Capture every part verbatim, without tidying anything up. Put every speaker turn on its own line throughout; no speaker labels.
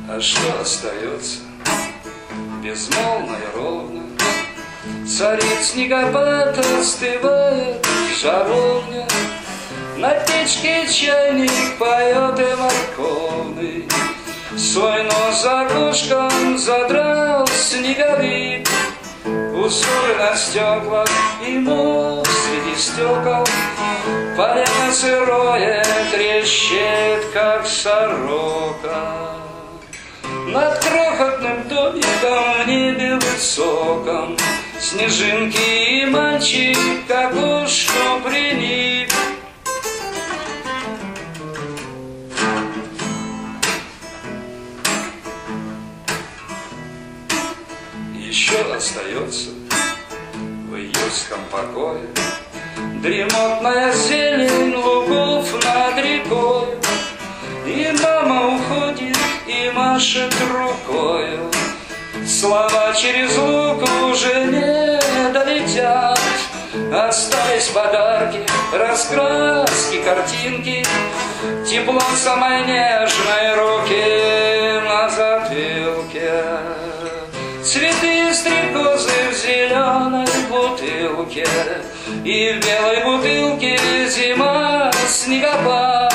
А что остается? Безмолвно и ровно царит снегопад, остывает жаровня. На печке чайник поет и морковный, свой нос за окошком задрал снеговик. Узоры на стеклах и мост среди стекол, полено сырое трещит, как сорока. Над крохотным домиком в небе высоком снежинки, и мальчик к окошку приник. Еще остается в июльском покое дремотная зелень лугов над рекой. И мама уходит и машет рукою, слова через лук уже не долетят. Остались подарки, раскраски, картинки, тепло самой нежной руки на затылке. Цветы стрекозы в зеленой бутылке, и в белой бутылке зима, снегопад.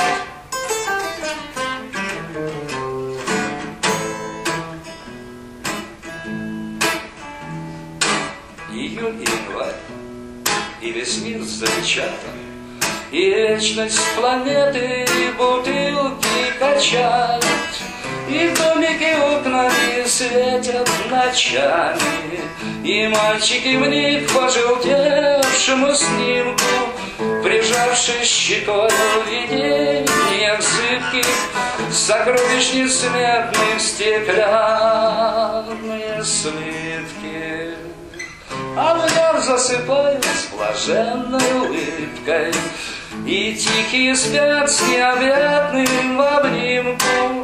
Июль и январь, и весь мир запечатан, и вечность планеты и бутылки качают, и домики окнами светят ночами, и мальчики в них по желтевшему снимку, прижавшись щекой в видениях зыбких, сокровищ несметных стеклянные слитки. А в засыпают с блаженной улыбкой, и тихие спят с необъятным в обнимку.